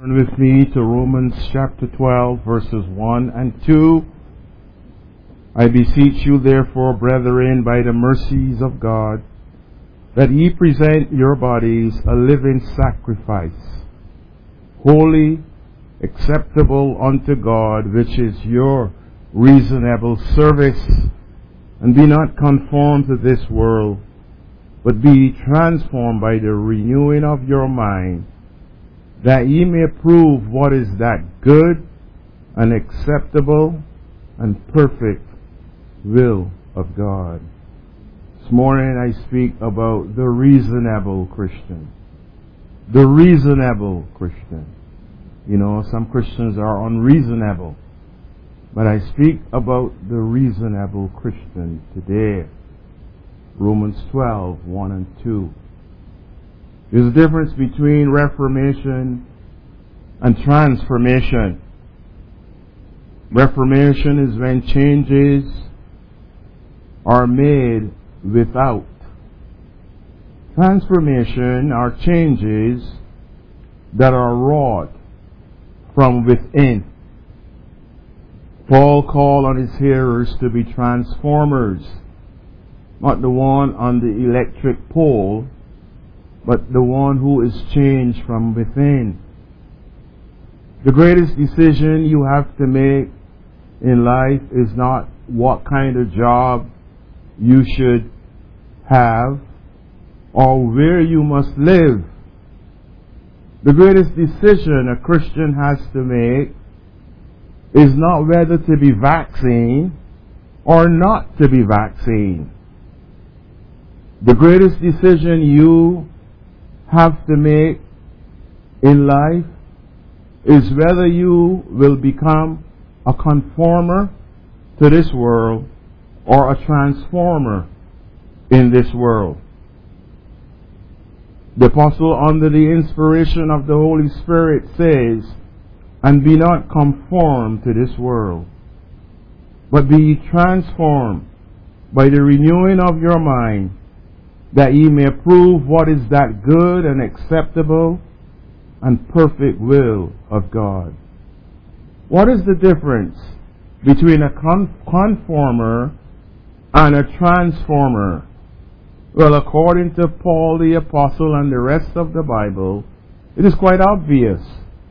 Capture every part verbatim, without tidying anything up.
Turn with me to Romans chapter twelve, verses one and two. I beseech you, therefore, brethren, by the mercies of God, that ye present your bodies a living sacrifice, holy, acceptable unto God, which is your reasonable service. And be not conformed to this world, but be transformed by the renewing of your mind, that ye may prove what is that good and acceptable and perfect will of God. This morning I speak about the reasonable Christian. The reasonable Christian. You know, some Christians are unreasonable. But I speak about the reasonable Christian today. Romans twelve, one and two. There's a difference between reformation and transformation. Reformation is when changes are made without. Transformation are changes that are wrought from within. Paul called on his hearers to be transformers, not the one on the electric pole, but the one who is changed from within. The greatest decision you have to make in life is not what kind of job you should have or where you must live. The greatest decision a Christian has to make is not whether to be vaccinated or not to be vaccinated. The greatest decision you have to make in life is whether you will become a conformer to this world or a transformer in this world. The apostle, under the inspiration of the Holy Spirit, says, "And be not conformed to this world, but be ye transformed by the renewing of your mind, that ye may prove what is that good and acceptable and perfect will of God." What is the difference between a con- conformer and a transformer? Well, according to Paul the Apostle and the rest of the Bible, it is quite obvious.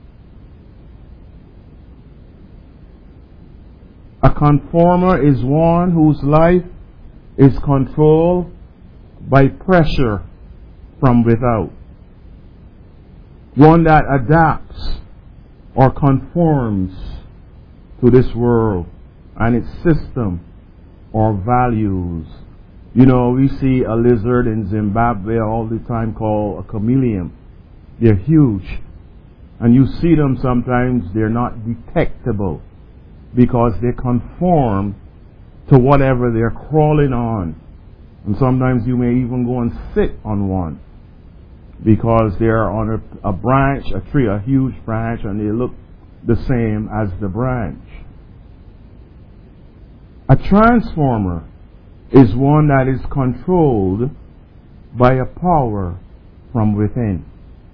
A conformer is one whose life is controlled by pressure from without. One that adapts or conforms to this world and its system or values. You know, we see a lizard in Zimbabwe all the time called a chameleon. They're huge. And you see them sometimes, they're not detectable because they conform to whatever they're crawling on. And sometimes you may even go and sit on one because they are on a, a branch, a tree, a huge branch, and they look the same as the branch. A transformer is one that is controlled by a power from within.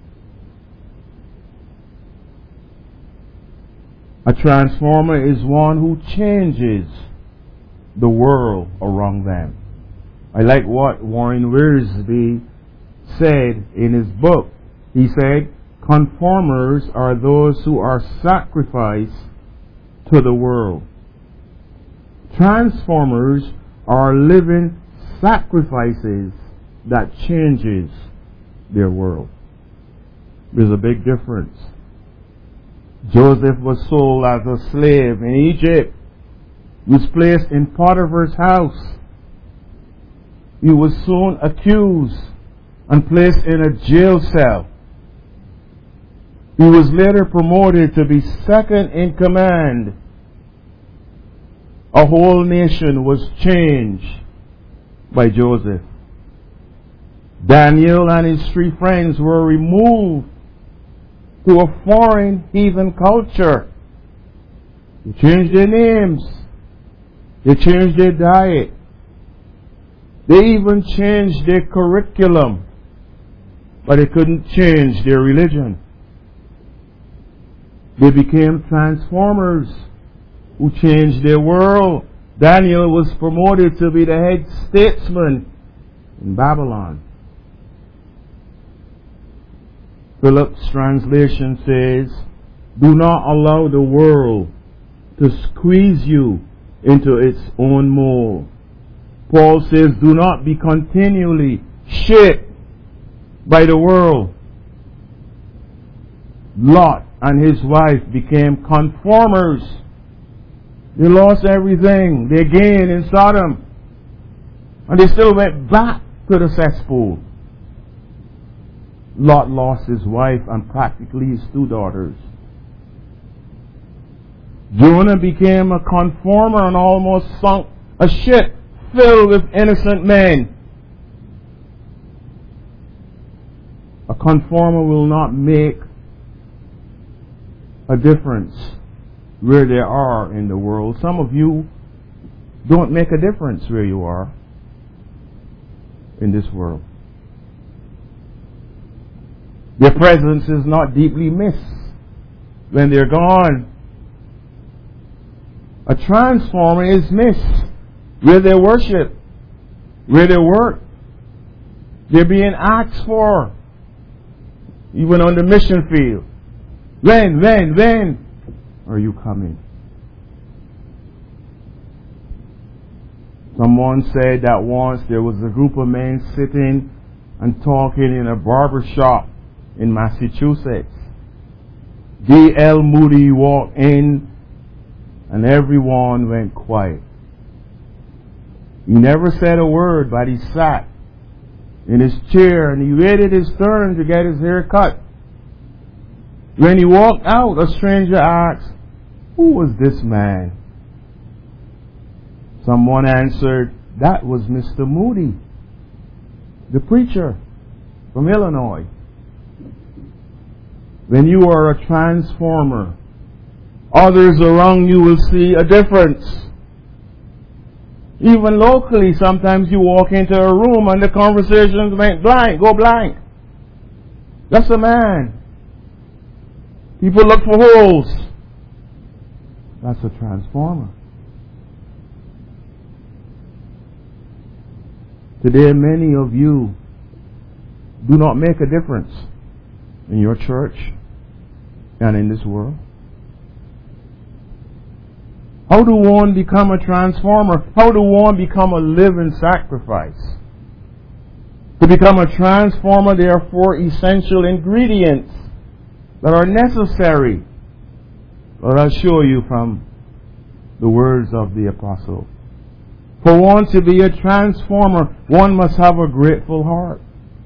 A transformer is one who changes the world around them. I like what Warren Wiersbe said in his book. He said, "Conformers are those who are sacrificed to the world. Transformers are living sacrifices that changes their world." There's a big difference. Joseph was sold as a slave in Egypt. He was placed in Potiphar's house. He was soon accused and placed in a jail cell. He was later promoted to be second in command. A whole nation was changed by Joseph. Daniel and his three friends were removed to a foreign heathen culture. They changed their names. They changed their diet. They even changed their curriculum. But they couldn't change their religion. They became transformers who changed their world. Daniel was promoted to be the head statesman in Babylon. Phillips' translation says, do not allow the world to squeeze you into its own mold. Paul says, do not be continually shaped by the world. Lot and his wife became conformers. They lost everything they gained in Sodom, and they still went back to the cesspool. Lot lost his wife and practically his two daughters. Jonah became a conformer and almost sunk a ship filled with innocent men. A conformer will not make a difference where they are in the world. Some of you don't make a difference where you are in this world. Their presence is not deeply missed when they're gone. A transformer is missed where they worship, where they work. They're being asked for, even on the mission field. When, when, when are you coming? Someone said that once there was a group of men sitting and talking in a barber shop in Massachusetts. D L Moody walked in and everyone went quiet. He never said a word, but he sat in his chair and he waited his turn to get his hair cut. When he walked out, a stranger asked, who was this man? Someone answered, that was Mister Moody, the preacher from Illinois. When you are a transformer, others around you will see a difference. Even locally, sometimes you walk into a room and the conversations went blank, go blank. That's a man. People look for holes. That's a transformer. Today, many of you do not make a difference in your church and in this world. How do one become a transformer? How do one become a living sacrifice? To become a transformer, there are four essential ingredients that are necessary. But I'll show you from the words of the apostle. For one to be a transformer, one must have a grateful heart.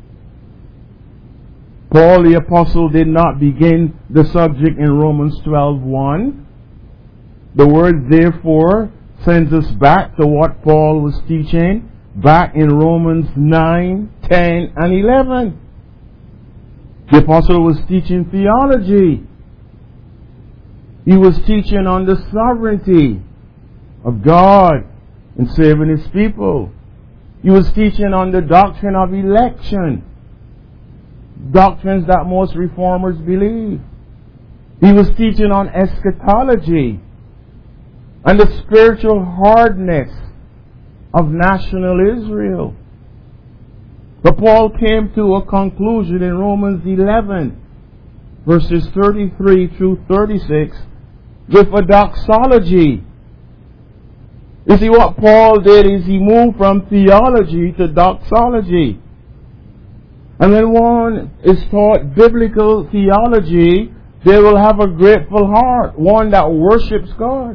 Paul the apostle did not begin the subject in Romans twelve one. The word therefore sends us back to what Paul was teaching back in Romans nine, ten, and eleven. The apostle was teaching theology. He was teaching on the sovereignty of God in saving His people. He was teaching on the doctrine of election, doctrines that most reformers believe. He was teaching on eschatology and the spiritual hardness of national Israel. But Paul came to a conclusion in Romans eleven, verses thirty-three through thirty-six, with a doxology. You see, what Paul did is he moved from theology to doxology. And when one is taught biblical theology, they will have a grateful heart, one that worships God.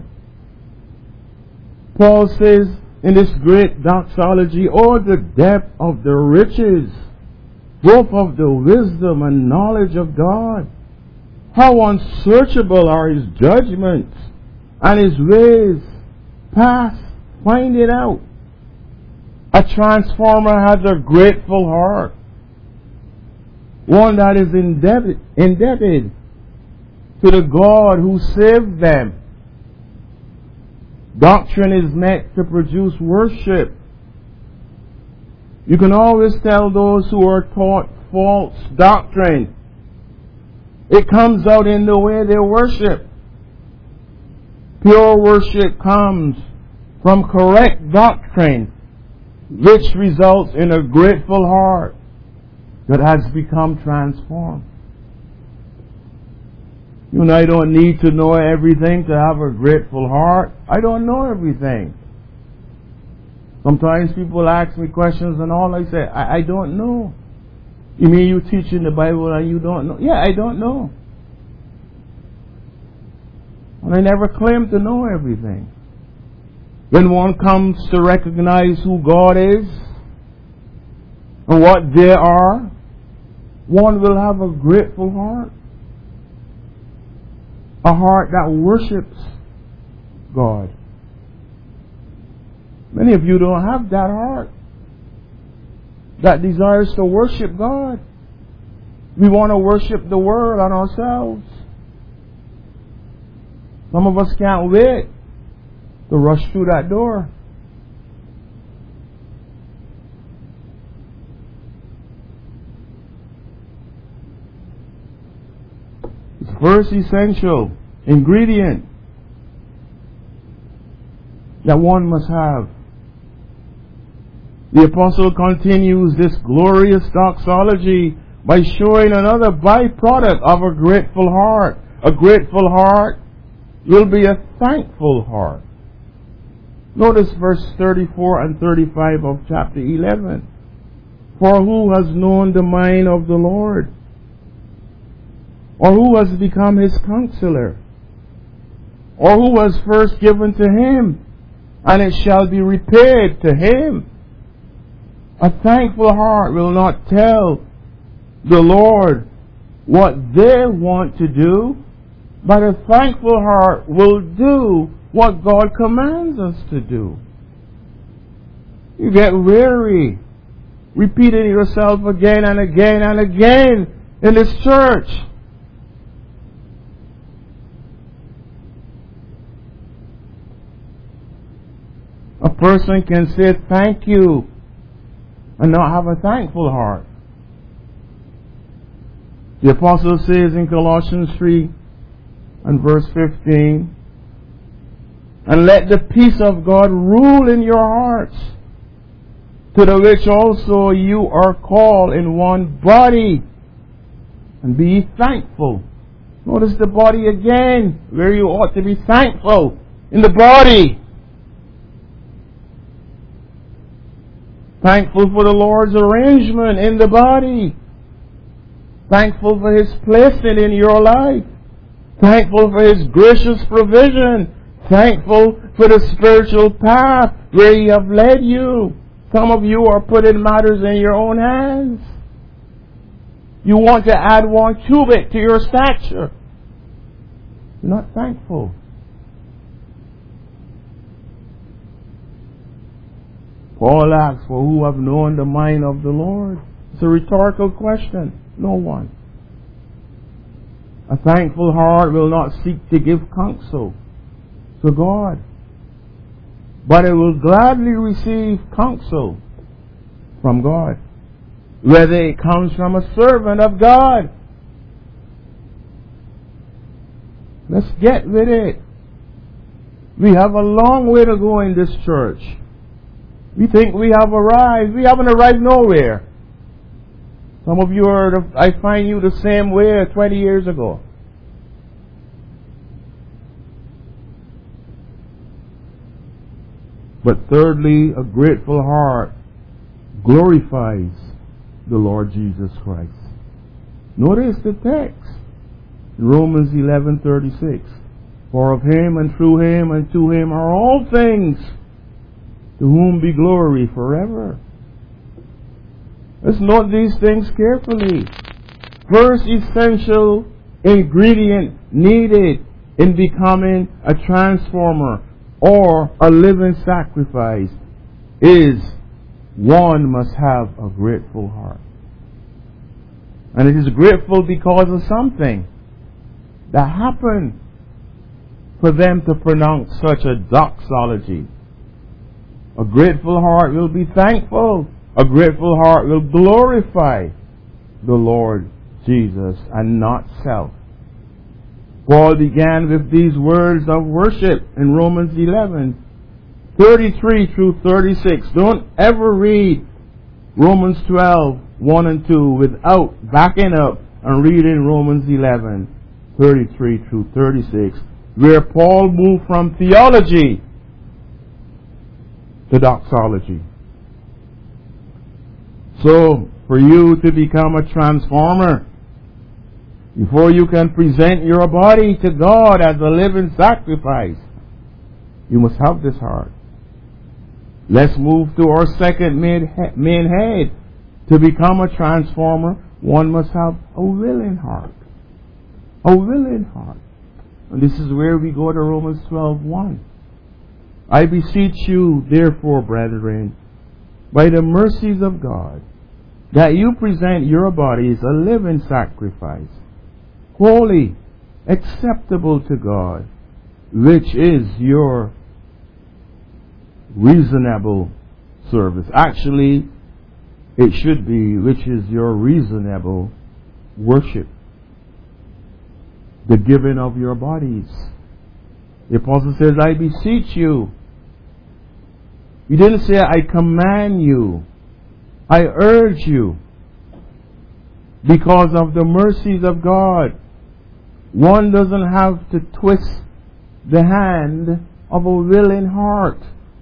Paul says in this great doxology, oh, the depth of the riches, both of the wisdom and knowledge of God. How unsearchable are His judgments and His ways past. Find it out. A transformer has a grateful heart, one that is indebted, indebted to the God who saved them. Doctrine is meant to produce worship. You can always tell those who are taught false doctrine It comes out in the way they worship. Pure worship comes from correct doctrine, which results in a grateful heart that has become transformed. You and I don't need to know everything to have a grateful heart. I don't know everything. Sometimes people ask me questions and all I say, I, I don't know. You mean you teach in the Bible and you don't know? Yeah, I don't know. And I never claim to know everything. When one comes to recognize who God is and what they are, one will have a grateful heart. A heart that worships God. Many of you don't have that heart that desires to worship God. We want to worship the world and ourselves. Some of us can't wait to rush through that door. It's the first essential ingredient that one must have. The apostle continues this glorious doxology by showing another byproduct of a grateful heart. A grateful heart will be a thankful heart. Notice verse thirty-four and thirty-five of chapter eleven. For who has known the mind of the Lord? Or who has become his counselor? Or who was first given to him, and it shall be repaid to him? A thankful heart will not tell the Lord what they want to do, but a thankful heart will do what God commands us to do. You get weary repeating yourself again and again and again in this church. A person can say thank you and not have a thankful heart. The apostle says in Colossians three and verse fifteen, and let the peace of God rule in your hearts, to the which also you are called in one body, and be thankful. Notice the body again, where you ought to be thankful, in the body. Thankful for the Lord's arrangement in the body. Thankful for His placing in your life. Thankful for His gracious provision. Thankful for the spiritual path where He have led you. Some of you are putting matters in your own hands. You want to add one cubit to your stature. You're not thankful. Paul asks, for who have known the mind of the Lord? It's a rhetorical question. No one. A thankful heart will not seek to give counsel to God, but it will gladly receive counsel from God, whether it comes from a servant of God. Let's get with it. We have a long way to go in this church. We think we have arrived. We haven't arrived nowhere. Some of you are, the, I find you the same way twenty years ago. But thirdly, a grateful heart glorifies the Lord Jesus Christ. Notice the text. Romans eleven thirty-six. For of Him and through Him and to Him are all things, to whom be glory forever. Let's note these things carefully. First essential ingredient needed in becoming a transformer or a living sacrifice is one must have a grateful heart. And it is grateful because of something that happened for them to pronounce such a doxology. A grateful heart will be thankful. A grateful heart will glorify the Lord Jesus and not self. Paul began with these words of worship in Romans eleven, thirty-three through thirty-six. Don't ever read Romans twelve, one and two without backing up and reading Romans eleven, thirty-three through thirty-six, where Paul moved from theology to doxology. So, for you to become a transformer, before you can present your body to God as a living sacrifice, you must have this heart. Let's move to our second main head. To become a transformer, one must have a willing heart. A willing heart. And this is where we go to Romans twelve one. I beseech you, therefore, brethren, by the mercies of God, that you present your bodies a living sacrifice, holy, acceptable to God, which is your reasonable service. Actually, it should be, which is your reasonable worship. The giving of your bodies. The apostle says, I beseech you. He didn't say, I command you. I urge you. Because of the mercies of God. One doesn't have to twist the hand of a willing heart.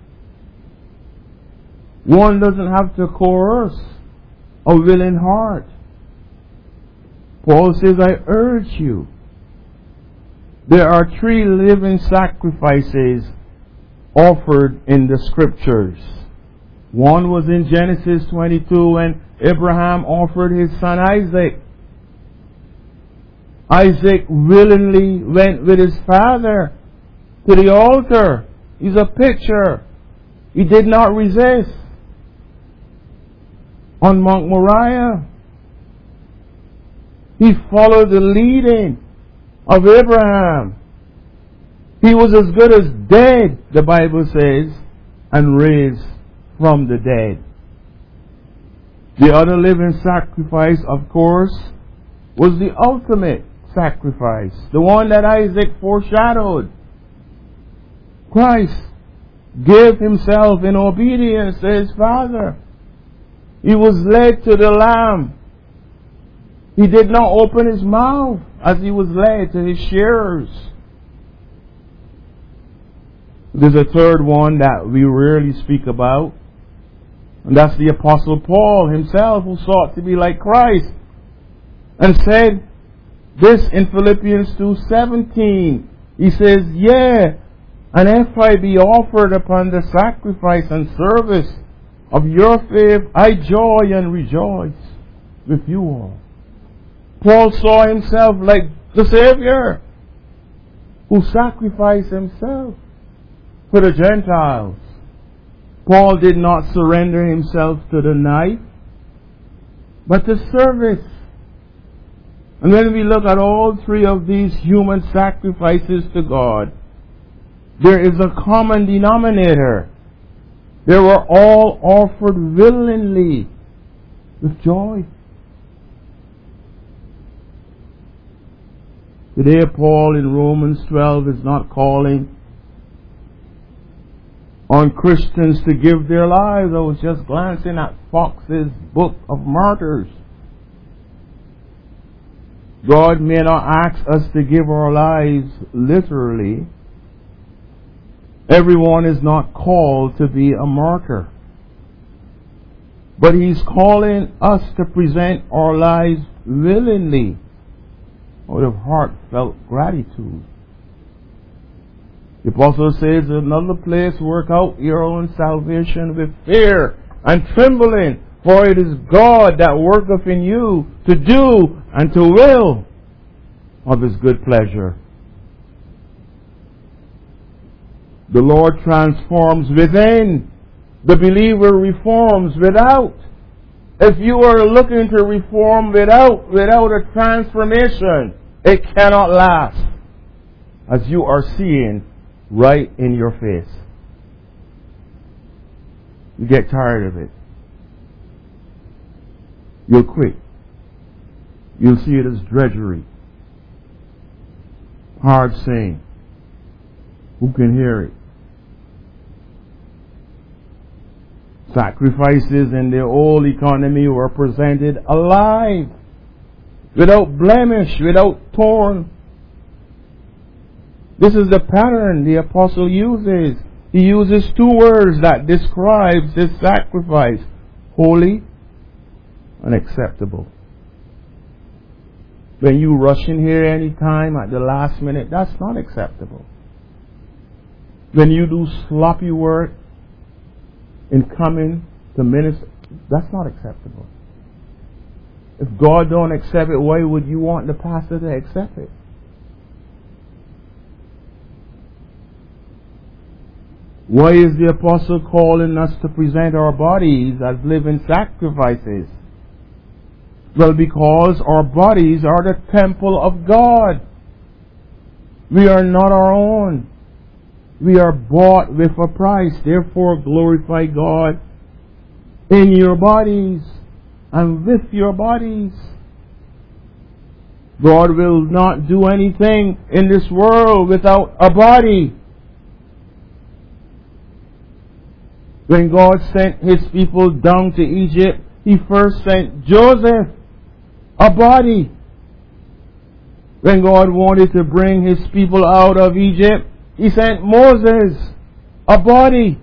One doesn't have to coerce a willing heart. Paul says, I urge you. There are three living sacrifices offered in the scriptures. One was in Genesis twenty-two when Abraham offered his son Isaac. Isaac willingly went with his father to the altar. He's a picture. He did not resist. On Mount Moriah, he followed the leading of Abraham. He was as good as dead, the Bible says, and raised from the dead. The other living sacrifice, of course, was the ultimate sacrifice, the one that Isaac foreshadowed. Christ gave himself in obedience to his Father. He was led to the Lamb. He did not open his mouth as he was led to his shearers. There's a third one that we rarely speak about, and that's the Apostle Paul himself, who sought to be like Christ, and said this in Philippians two seventeen. He says, "Yea, and if I be offered upon the sacrifice and service of your faith, I joy and rejoice with you all." Paul saw himself like the Savior who sacrificed himself for the Gentiles. Paul did not surrender himself to the knife, but to service. And when we look at all three of these human sacrifices to God, there is a common denominator. They were all offered willingly, with joy. Today, Paul in Romans twelve is not calling on Christians to give their lives. I was just glancing at Fox's Book of Martyrs. God may not ask us to give our lives literally. Everyone is not called to be a martyr. But He's calling us to present our lives willingly, out of heartfelt gratitude. The Apostle says in another place, work out your own salvation with fear and trembling, for it is God that worketh in you to do and to will of His good pleasure. The Lord transforms within. The believer reforms without. If you are looking to reform without, without a transformation, it cannot last, as you are seeing right in your face. You get tired of it. You'll quit. you'll see it as drudgery. Hard saying. Who can hear it? Sacrifices in the old economy were presented alive, without blemish, without thorn. This is the pattern the apostle uses. He uses two words that describes this sacrifice: holy and acceptable. When you rush in here any time at the last minute, that's not acceptable. When you do sloppy work in coming to minister, that's not acceptable. If God don't accept it, why would you want the pastor to accept it? Why is the apostle calling us to present our bodies as living sacrifices? Well, because our bodies are the temple of God. We are not our own. We are bought with a price. Therefore, glorify God in your bodies and with your bodies. God will not do anything in this world without a body. When God sent His people down to Egypt, He first sent Joseph, a body. When God wanted to bring His people out of Egypt, He sent Moses, a body.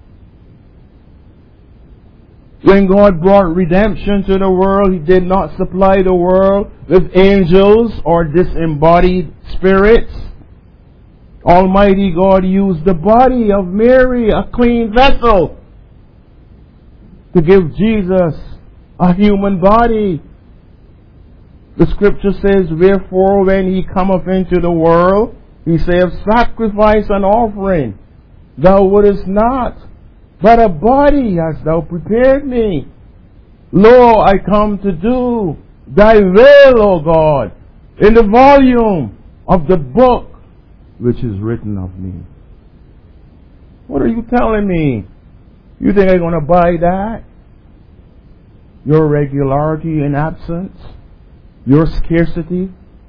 When God brought redemption to the world, He did not supply the world with angels or disembodied spirits. Almighty God used the body of Mary, a clean vessel, to give Jesus a human body. The scripture says, wherefore when He cometh into the world, He saith, sacrifice and offering thou wouldest not, but a body hast thou prepared me. Lo, I come to do thy will, O God, in the volume of the book which is written of me. What are you telling me? You think I'm going to buy that? Your regularity in absence? Your scarcity?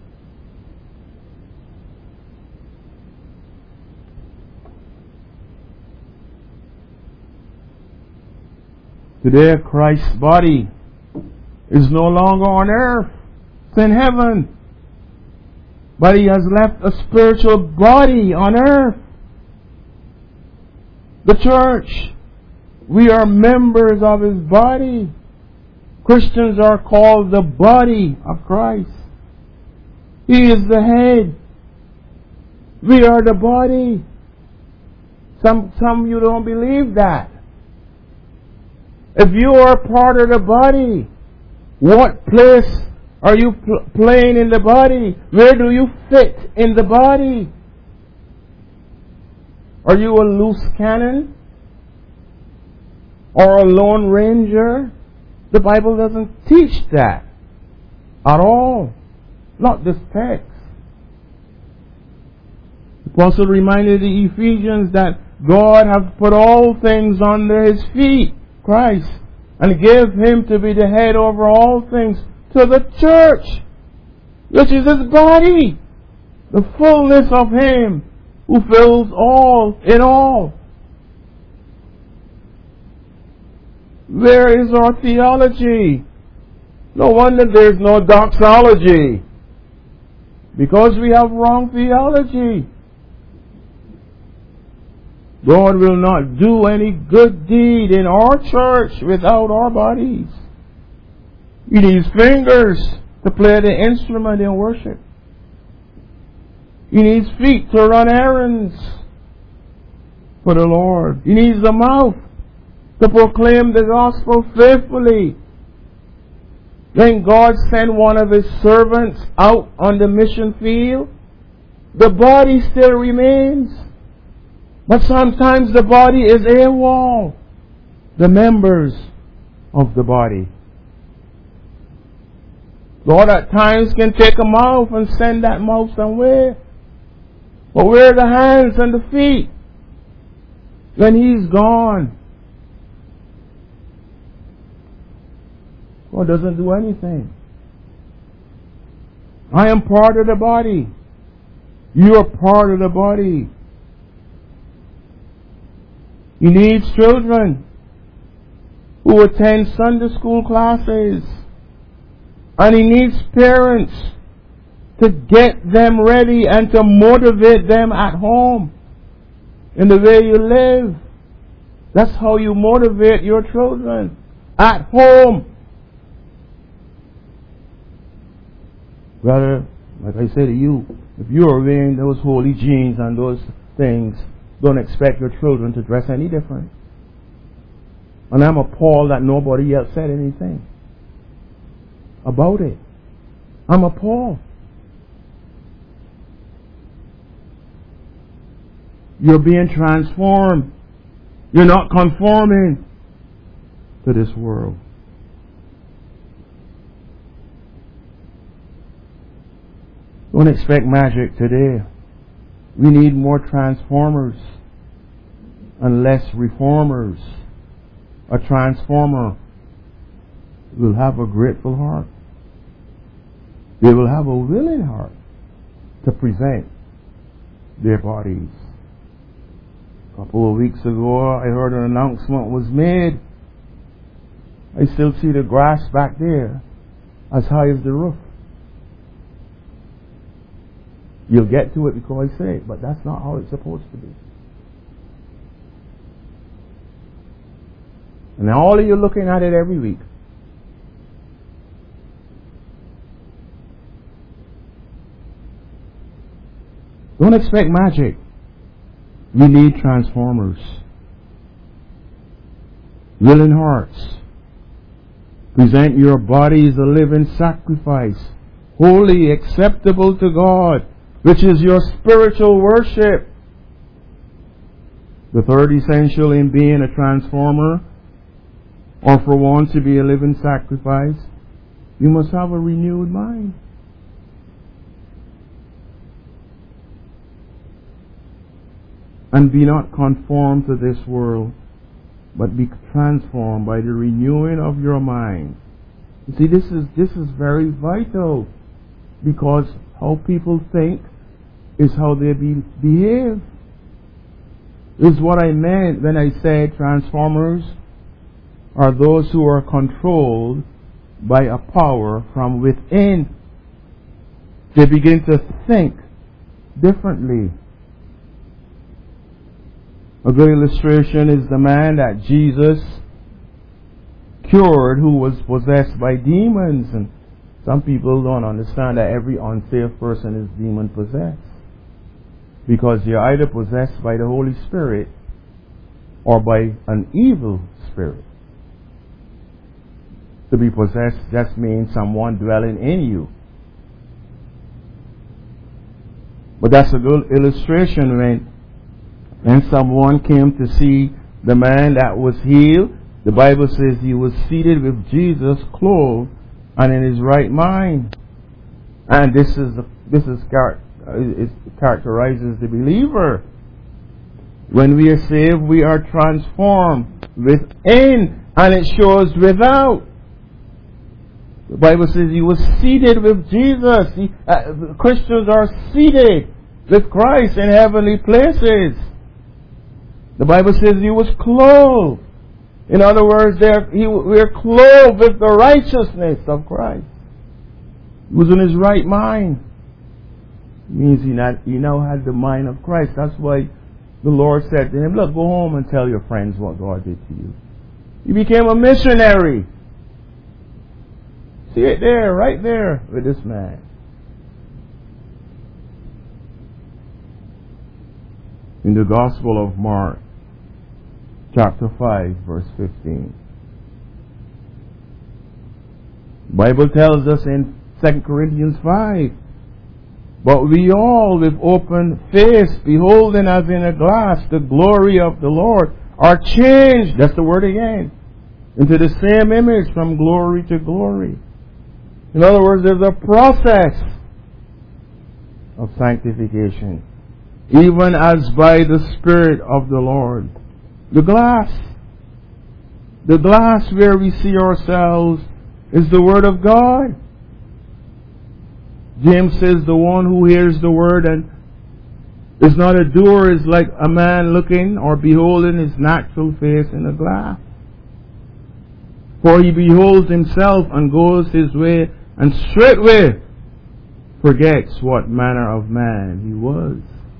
Today Christ's body is no longer on earth. It's in heaven. But He has left a spiritual body on earth. The church. We are members of His body. Christians are called the body of Christ. He is the head. We are the body. Some, some of you don't believe that. If you are part of the body, what place are you pl- playing in the body? Where do you fit in the body? Are you a loose cannon? Or a lone ranger? The Bible doesn't teach that at all. Not this text. The apostle reminded the Ephesians that God hath put all things under His feet, Christ, and gave Him to be the head over all things to the church, which is His body, the fullness of Him who fills all in all. Where is our theology? No wonder there's no doxology, because we have wrong theology. God will not do any good deed in our church without our bodies. He needs fingers to play the instrument in worship. He needs feet to run errands for the Lord. He needs a mouth to proclaim the gospel faithfully. When God sent one of His servants out on the mission field, the body still remains. But sometimes the body is AWOL. The members of the body. God at times can take a mouth and send that mouth somewhere. But where are the hands and the feet when He's gone? God doesn't do anything. I am part of the body. You are part of the body. He needs children who attend Sunday school classes. And he needs parents to get them ready and to motivate them at home in the way you live. That's how you motivate your children. At home. Brother, like I say to you, if you are wearing those holy jeans and those things, don't expect your children to dress any different. And I'm appalled that nobody else said anything about it. I'm appalled. You're being transformed. You're not conforming to this world. Don't expect magic today. We need more transformers and less reformers. A transformer will have a grateful heart. They will have a willing heart to present their bodies. A couple of weeks ago, I heard an announcement was made. I still see the grass back there as high as the roof. You'll get to it because I say it, but that's not how it's supposed to be. And all of you looking at it every week. Don't expect magic. We need transformers. Willing hearts. Present your bodies a living sacrifice, holy, acceptable to God, which is your spiritual worship. The third essential in being a transformer, or for one to be a living sacrifice, you must have a renewed mind. And be not conformed to this world, but be transformed by the renewing of your mind. You see, this is this is very vital, because how people think is how they be, behave. Is what I meant when I said transformers are those who are controlled by a power from within. They begin to think differently. A good illustration is the man that Jesus cured who was possessed by demons. And some people don't understand that every unsaved person is demon possessed, because you're either possessed by the Holy Spirit or by an evil spirit. To be possessed just means someone dwelling in you. But that's a good illustration when, when someone came to see the man that was healed. The Bible says he was seated with Jesus, clothed and in his right mind. And this is this is char- it characterizes the believer. When we are saved, we are transformed within, and it shows without. The Bible says he was seated with Jesus. He, uh, Christians are seated with Christ in heavenly places. The Bible says he was clothed. In other words, he, we are clothed with the righteousness of Christ. He was in his right mind. It means he, not, he now had the mind of Christ. That's why the Lord said to him, look, go home and tell your friends what God did to you. He became a missionary. See it there, right there with this man. In the Gospel of Mark, chapter five, verse fifteen. The Bible tells us in Second Corinthians five, but we all with open face, beholding as in a glass the glory of the Lord, are changed, that's the word again, into the same image from glory to glory. In other words, there's a process of sanctification, even as by the Spirit of the Lord. The glass, the glass where we see ourselves is the Word of God. James says the one who hears the word and is not a doer is like a man looking or beholding his natural face in a glass. For he beholds himself and goes his way, and straightway forgets what manner of man he was.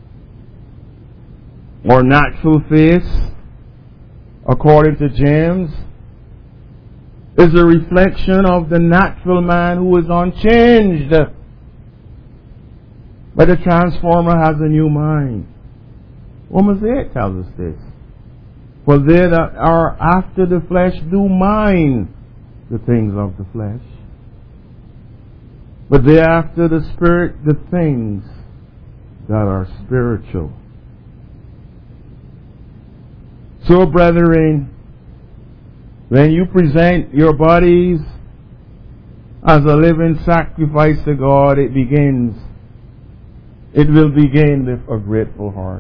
Or natural face, according to James, is a reflection of the natural man who is unchanged. But the transformer has a new mind. Romans eight tells us this. For they that are after the flesh do mind the things of the flesh. But they after the Spirit the things that are spiritual. So, brethren, when you present your bodies as a living sacrifice to God, it begins, it will begin with a grateful heart.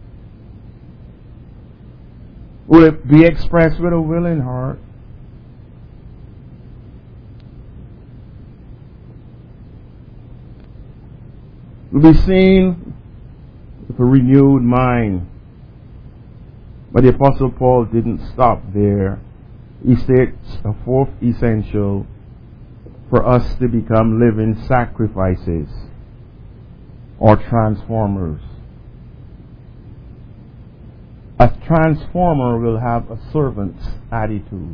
Will it be expressed with a willing heart? Will be seen with a renewed mind. But the Apostle Paul didn't stop there. He states a fourth essential for us to become living sacrifices or transformers. A transformer will have a servant's attitude.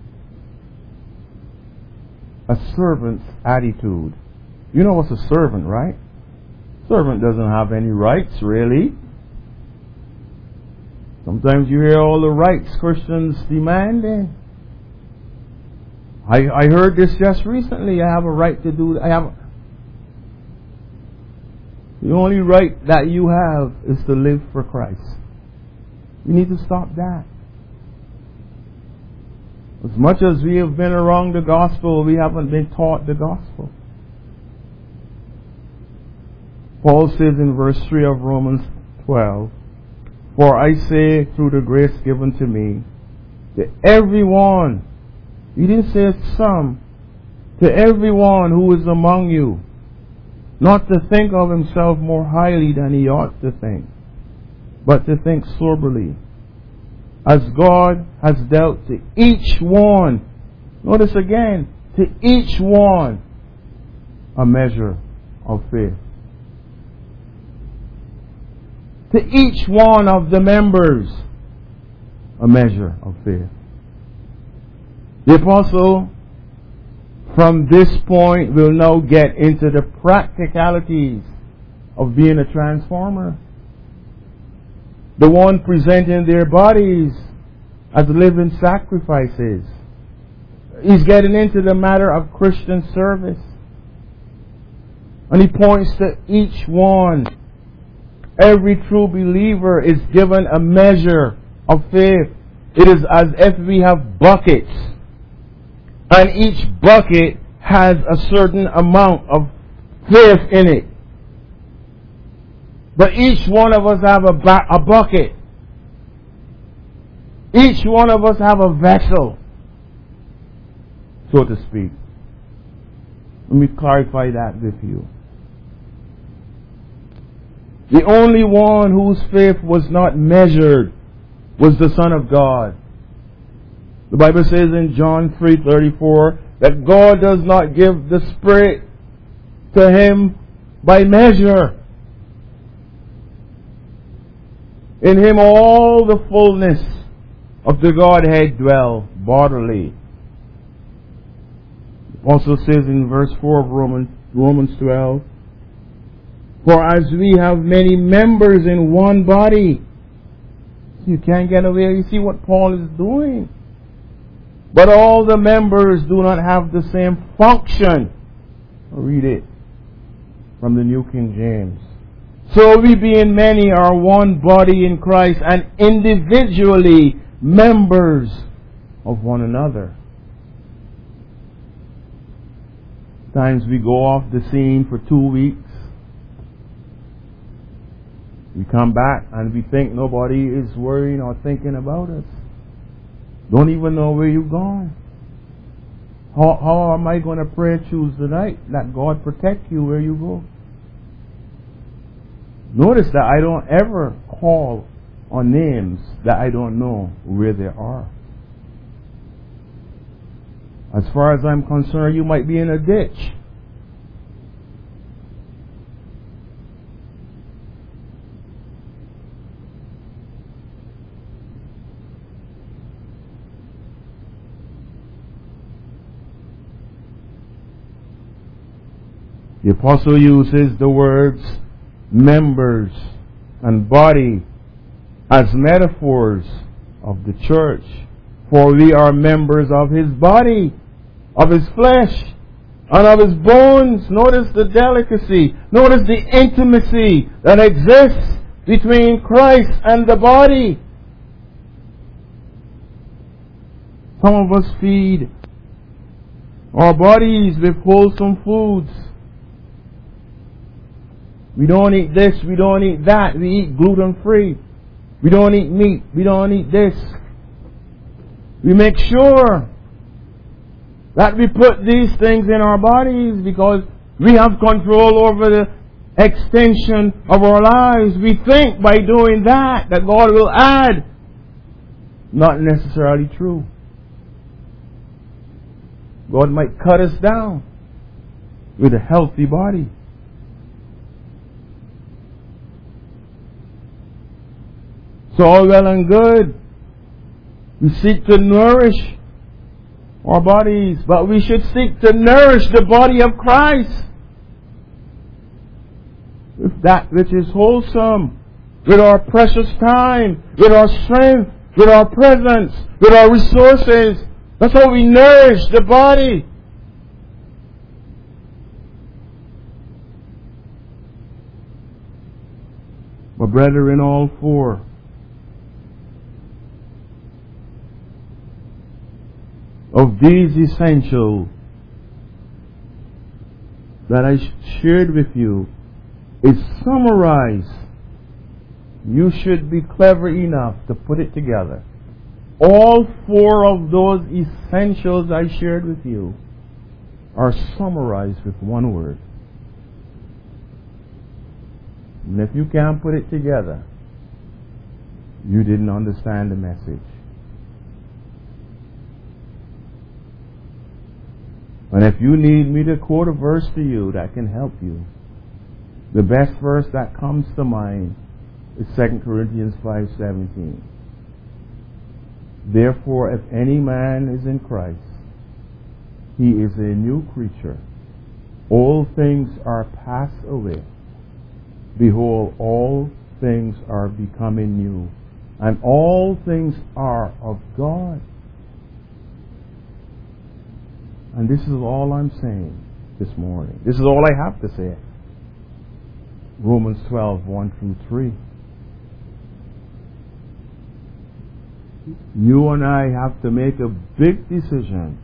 A servant's attitude. You know what's a servant, right? Servant doesn't have any rights, really. Sometimes you hear all the rights Christians demanding. I, I heard this just recently. I have a right to do. I have. The only right that you have is to live for Christ. You need to stop that. As much as we have been around the gospel, we haven't been taught the gospel. Paul says in verse three of Romans twelve, "For I say through the grace given to me, to everyone," he didn't say some, "to everyone who is among you, not to think of himself more highly than he ought to think, but to think soberly, as God has dealt to each one," notice again, "to each one a measure of faith." To each one of the members a measure of faith. The apostle from this point will now get into the practicalities of being a transformer. The one presenting their bodies as living sacrifices. He's getting into the matter of Christian service. And he points to each one. Every true believer is given a measure of faith. It is as if we have buckets. And each bucket has a certain amount of faith in it. But each one of us have a, ba- a bucket. Each one of us have a vessel, so to speak. Let me clarify that with you. The only one whose faith was not measured was the Son of God. The Bible says in John three thirty-four that God does not give the Spirit to him by measure. In him all the fullness of the Godhead dwell bodily. It also says in verse four of Romans, Romans twelve, "For as we have many members in one body," you can't get away. You see what Paul is doing. "But all the members do not have the same function." I'll read it from the New King James. "So we being many are one body in Christ, and individually members of one another." Times we go off the scene for two weeks. We come back and we think nobody is worrying or thinking about us. Don't even know where you've gone. How, how am I going to pray Tuesday night? That God protect you where you go. Notice that I don't ever call on names that I don't know where they are. As far as I'm concerned, you might be in a ditch. The apostle uses the words members and body as metaphors of the church. For we are members of his body, of his flesh, and of his bones. Notice the delicacy. Notice the intimacy that exists between Christ and the body. Some of us feed our bodies with wholesome foods. We don't eat this, we don't eat that. We eat gluten-free. We don't eat meat. We don't eat this. We make sure that we put these things in our bodies because we have control over the extension of our lives. We think by doing that that God will add. Not necessarily true. God might cut us down with a healthy body. So all well and good. We seek to nourish our bodies, but we should seek to nourish the body of Christ with that which is wholesome, with our precious time, with our strength, with our presence, with our resources. That's how we nourish the body. My brethren, all four of these essentials that I shared with you is summarized. You should be clever enough to put it together. All four of those essentials I shared with you are summarized with one word. And if you can't put it together, you didn't understand the message. And if you need me to quote a verse to you that can help you, the best verse that comes to mind is Second Corinthians five seventeen. Therefore, if any man is in Christ, he is a new creature. All things are passed away. Behold, all things are becoming new. And all things are of God. And this is all I'm saying this morning. This is all I have to say. Romans twelve, one through three. You and I have to make a big decision.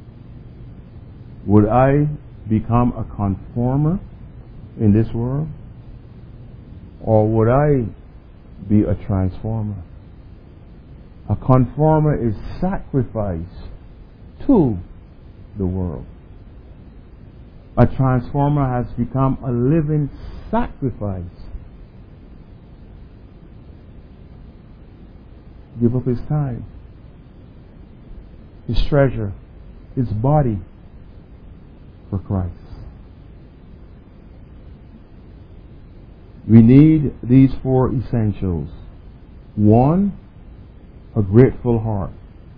Would I become a conformer in this world? Or would I be a transformer? A conformer is sacrifice to the world. A transformer has become a living sacrifice. Give up his time, his treasure, his body for Christ. We need these four essentials. One, a grateful heart.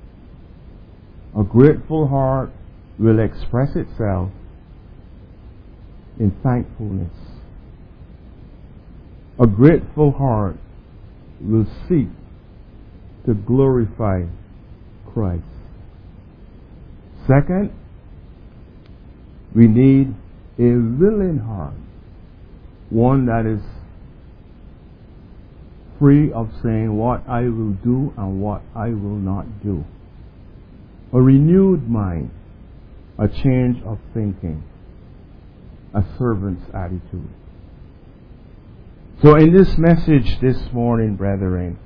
A grateful heart will express itself in thankfulness. A grateful heart will seek to glorify Christ. Second, we need a willing heart. One that is free of saying what I will do and what I will not do. A renewed mind. A change of thinking. A servant's attitude. So in this message this morning, brethren,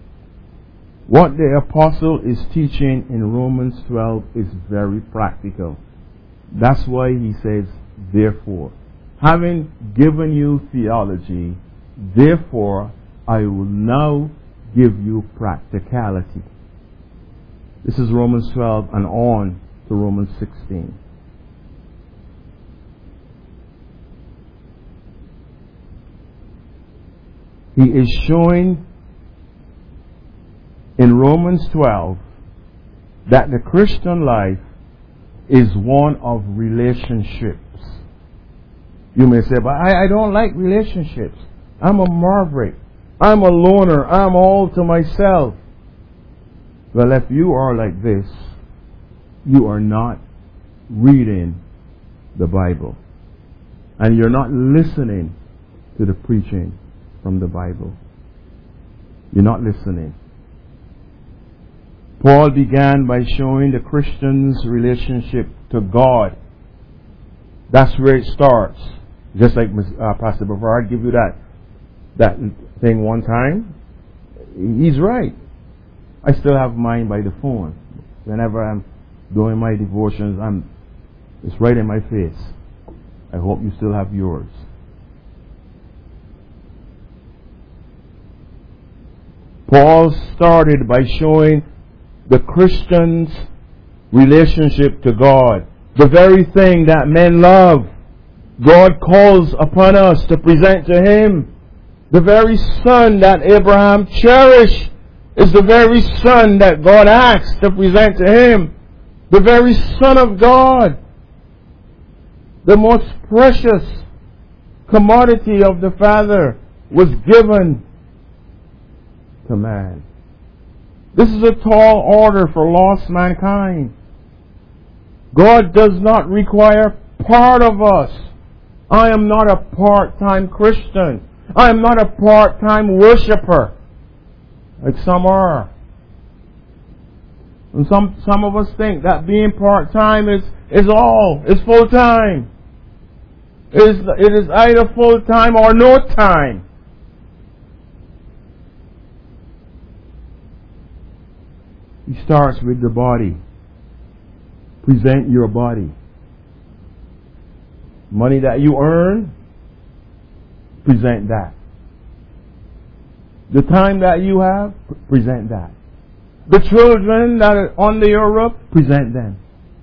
what the apostle is teaching in Romans twelve is very practical. That's why he says, therefore. Having given you theology, therefore I will now give you practicality. This is Romans twelve and on to Romans sixteen. He is showing in Romans twelve that the Christian life is one of relationships. You may say, but I, I don't like relationships. I'm a maverick. I'm a loner. I'm all to myself. Well, if you are like this, you are not reading the Bible. And you're not listening to the preaching from the Bible. You're not listening. Paul began by showing the Christian's relationship to God. That's where it starts. Just like uh, Pastor Bavard give you that that thing one time. He's right. I still have mine by the phone. Whenever I'm doing my devotions, I'm it's right in my face. I hope you still have yours. Paul started by showing the Christian's relationship to God. The very thing that men love, God calls upon us to present to Him. The very son that Abraham cherished is the very son that God asked to present to Him. The very Son of God. The most precious commodity of the Father was given to man. This is a tall order for lost mankind. God does not require part of us. I am not a part-time Christian. I am not a part-time worshiper, like some are. And some some of us think that being part-time is, is all, is full-time. It is, it is either full-time or no time. He starts with the body. Present your body. Money that you earn, present that. The time that you have, present that. The children that are under your roof, present them.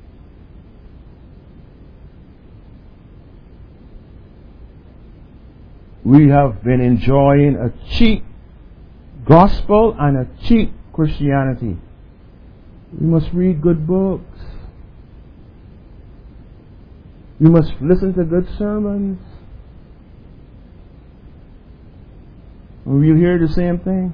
We have been enjoying a cheap gospel and a cheap Christianity. We must read good books. You must listen to good sermons. And we'll hear the same thing.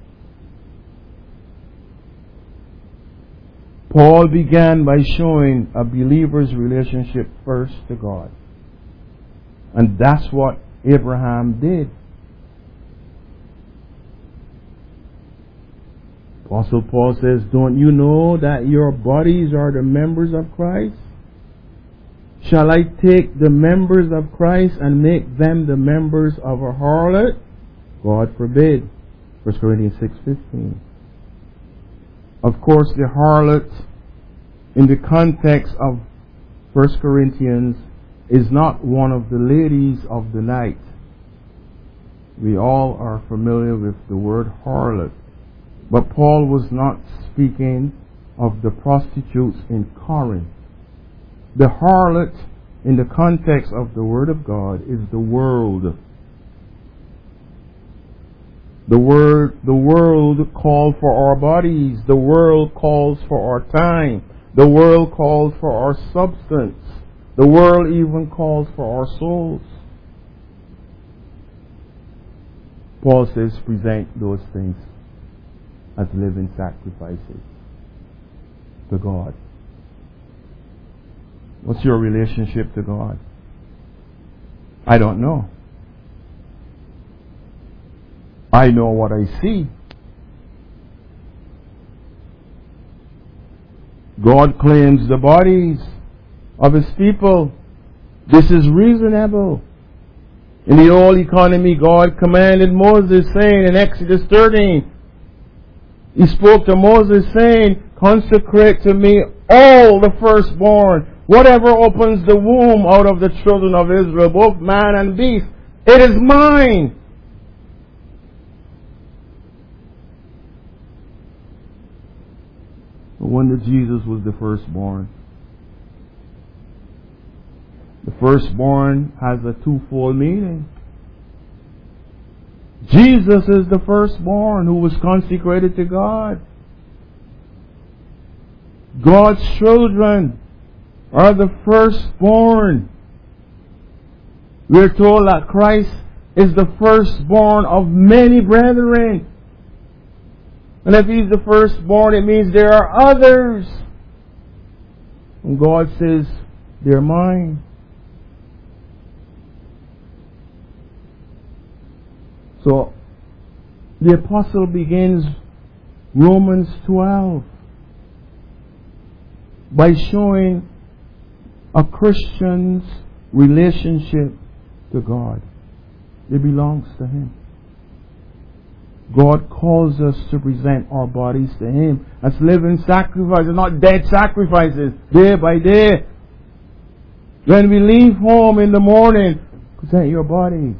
Paul began by showing a believer's relationship first to God. And that's what Abraham did. Apostle Paul says, don't you know that your bodies are the members of Christ? Shall I take the members of Christ and make them the members of a harlot? God forbid. First Corinthians six fifteen. Of course, the harlot in the context of First Corinthians is not one of the ladies of the night. We all are familiar with the word harlot. But Paul was not speaking of the prostitutes in Corinth. The harlot in the context of the Word of God is the world. The word, the world called for our bodies. The world calls for our time. The world calls for our substance. The world even calls for our souls. Paul says, present those things as living sacrifices to God. What's your relationship to God? I don't know. I know what I see. God claims the bodies of His people. This is reasonable. In the old economy, God commanded Moses, saying in Exodus thirteen, He spoke to Moses saying, consecrate to me all the firstborn whatever opens the womb out of the children of Israel, both man and beast, it is mine. No wonder Jesus was the firstborn. The firstborn has a twofold meaning. Jesus is the firstborn who was consecrated to God. God's children are the firstborn. We're told that Christ is the firstborn of many brethren. And if He's the firstborn, it means there are others. And God says, they're mine. So, the apostle begins Romans twelve by showing a Christian's relationship to God. It belongs to Him. God calls us to present our bodies to Him as living sacrifices, not dead sacrifices, day by day. When we leave home in the morning, present your bodies.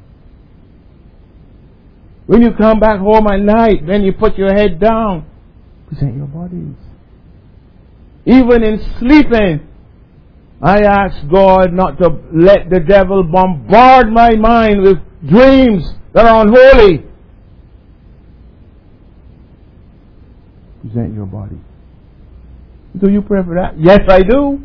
When you come back home at night, then you put your head down, present your bodies. Even in sleeping, I ask God not to let the devil bombard my mind with dreams that are unholy. Present your body. Do you pray for that? Yes, I do.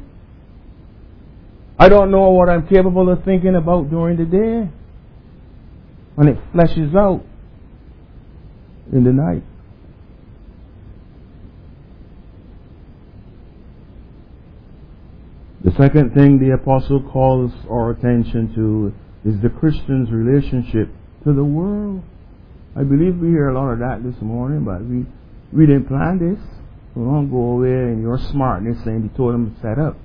I don't know what I'm capable of thinking about during the day. And it flashes out in the night. The second thing the apostle calls our attention to is the Christian's relationship to the world. I believe we hear a lot of that this morning, but we, we didn't plan this. So don't go away in your smartness saying you told them to set up.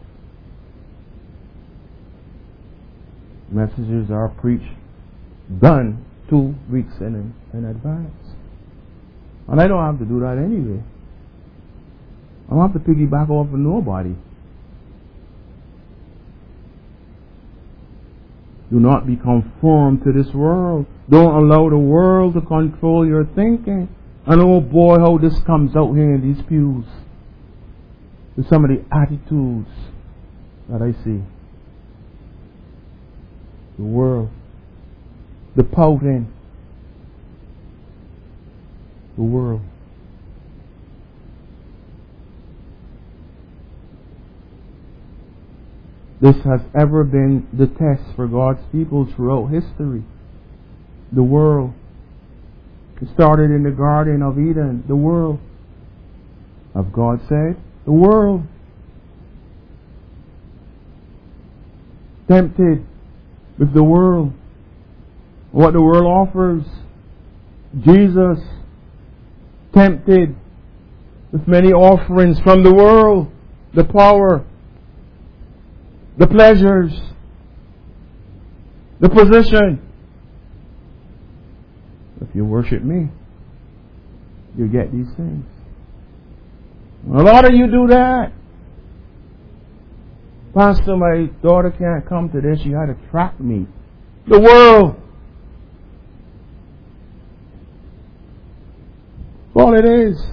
Messages are preached, done two weeks in, in advance. And I don't have to do that anyway. I don't have to piggyback off of nobody. Do not be conformed to this world. Don't allow the world to control your thinking. And oh boy, how this comes out here in these pews. With some of the attitudes that I see. The world. The pouting. The world. This has ever been the test for God's people throughout history. The world. It started in the Garden of Eden. The world. Of God said, the world. Tempted with the world. What the world offers. Jesus tempted with many offerings from the world. The power. The pleasures, the position. If you worship me, you get these things. A lot of you do that. Pastor, my daughter can't come today. She had to track me. The world. All it is.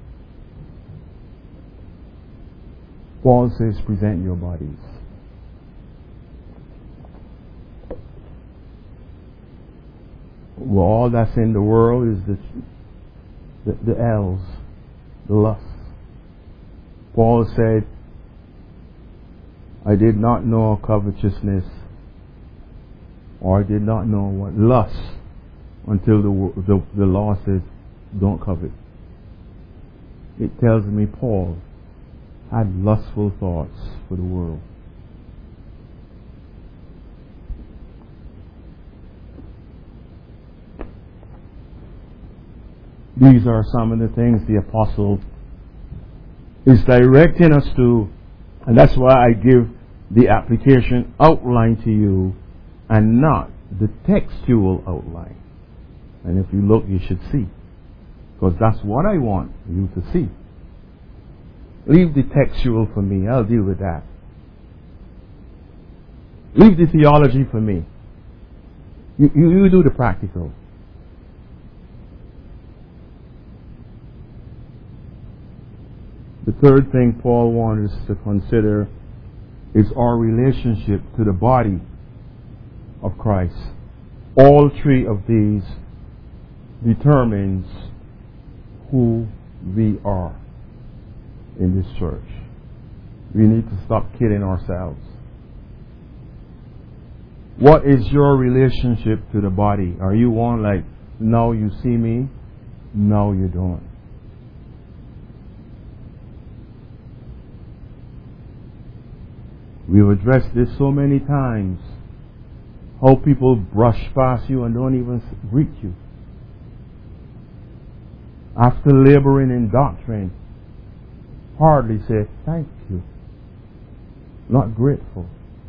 Paul says, present your bodies. Well, all that's in the world is the, the, the L's, the lust. Paul said, I did not know covetousness, or I did not know what lust, until the, the, the law says, don't covet. It tells me Paul had lustful thoughts for the world. These are some of the things the apostle is directing us to, and that's why I give the application outline to you and not the textual outline. And if you look, you should see, because that's what I want you to see. Leave the textual for me. I'll deal with that. Leave the theology for me. You, you, you do the practical. The third thing Paul wants us to consider is our relationship to the body of Christ. All three of these determines who we are in this church. We need to stop kidding ourselves. What is your relationship to the body? Are you one like, now you see me, now you don't? We've addressed this so many times. How people brush past you and don't even greet you. After laboring in doctrine, hardly say thank you. Not grateful.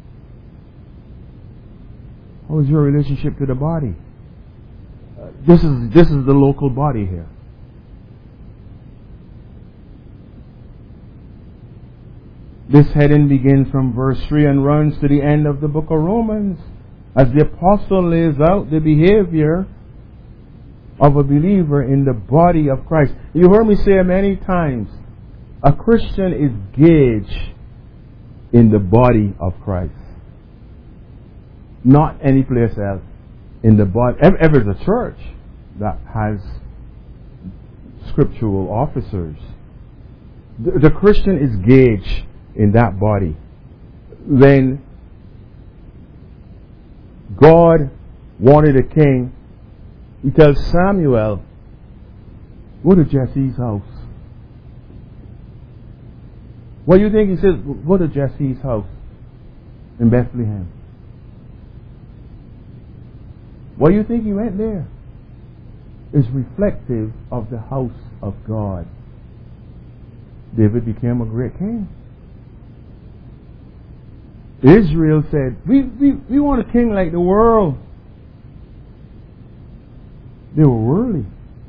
How is your relationship to the body? Uh, this is this is the local body here. This heading begins from verse three and runs to the end of the book of Romans, as the apostle lays out the behavior of a believer in the body of Christ. You heard me say many times, a Christian is gauged in the body of Christ. Not any place else. In the body. If, if it's a church that has scriptural officers, the, the Christian is gauged in that body. When God wanted a king, He tells Samuel, go to Jesse's house. What do you think he says? Go to Jesse's house in Bethlehem. What do you think he went there? It's reflective of the house of God. David became a great king. Israel said, we, we, we want a king like the world. They were worldly.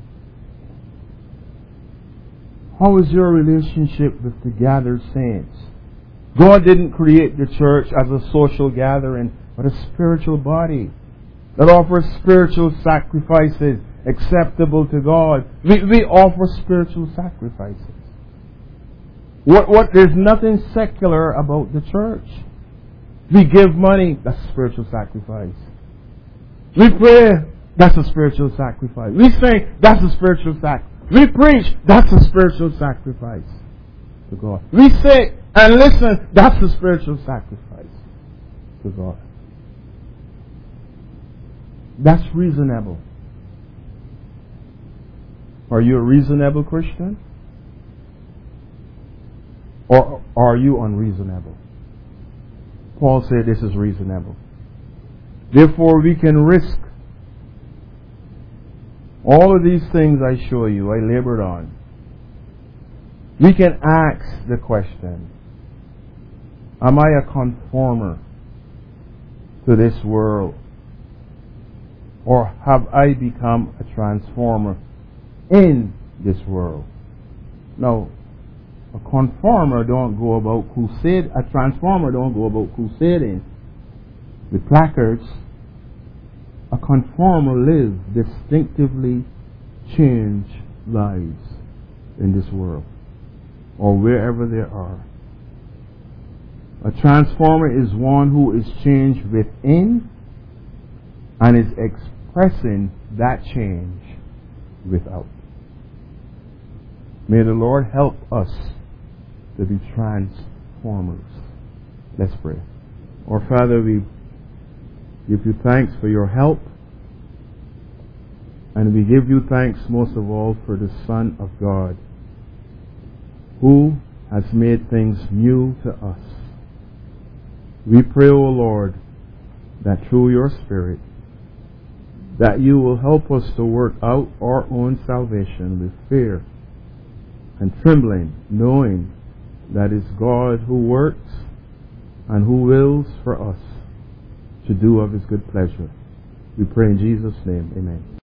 How is your relationship with the gathered saints? God didn't create the church as a social gathering, but a spiritual body that offers spiritual sacrifices acceptable to God. We, we offer spiritual sacrifices. What, what, there's nothing secular about the church. We give money, that's a spiritual sacrifice. We pray, that's a spiritual sacrifice. We sing, that's a spiritual sacrifice. We preach, that's a spiritual sacrifice to God. We sit and listen, that's a spiritual sacrifice to God. That's reasonable. Are you a reasonable Christian? Or are you unreasonable? Paul said this is reasonable. Therefore we can risk all of these things I show you, I labored on. We can ask the question, am I a conformer to this world? Or have I become a transformer in this world? Now, a conformer don't go about crusade. A transformer don't go about crusading with placards. A conformer lives distinctively changed lives in this world or wherever they are. A transformer is one who is changed within and is expressing that change without. May the Lord help us to be transformers. Let's pray. Our Father, we give you thanks for your help, and we give you thanks most of all for the Son of God, who has made things new to us. We pray, O Lord, that through your Spirit, that you will help us to work out our own salvation with fear and trembling, knowing that it's God who works and who wills for us to do of his good pleasure. We pray in Jesus' name. Amen.